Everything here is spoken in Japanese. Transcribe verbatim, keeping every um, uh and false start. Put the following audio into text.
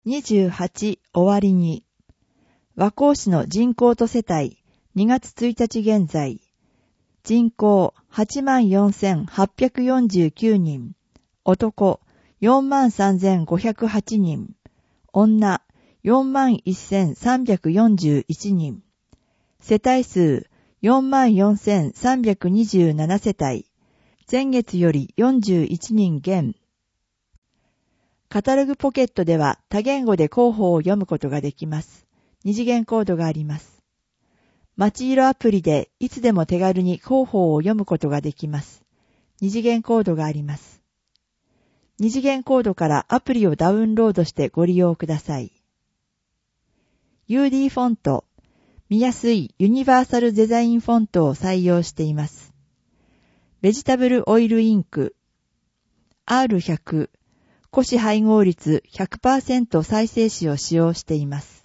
にじゅうはち終わりに、和光市の人口と世帯、にがつついたち現在、人口 はちまんよんせんはっぴゃくよんじゅうきゅうにん、男 よんまんさんぜんごひゃくはちにん、女 よんまんせんさんびゃくよんじゅういちにん、世帯数 よんまんよんせんさんびゃくにじゅうなな 世帯、前月よりよんじゅういちにん減。カタログポケットでは多言語で広報を読むことができます。二次元コードがあります。街色アプリでいつでも手軽に広報を読むことができます。二次元コードがあります。二次元コードからアプリをダウンロードしてご利用ください。ユーディー フォント、見やすいユニバーサルデザインフォントを採用しています。ベジタブルオイルインク、アールひゃく、古紙配合率 ひゃくパーセント 再生紙を使用しています。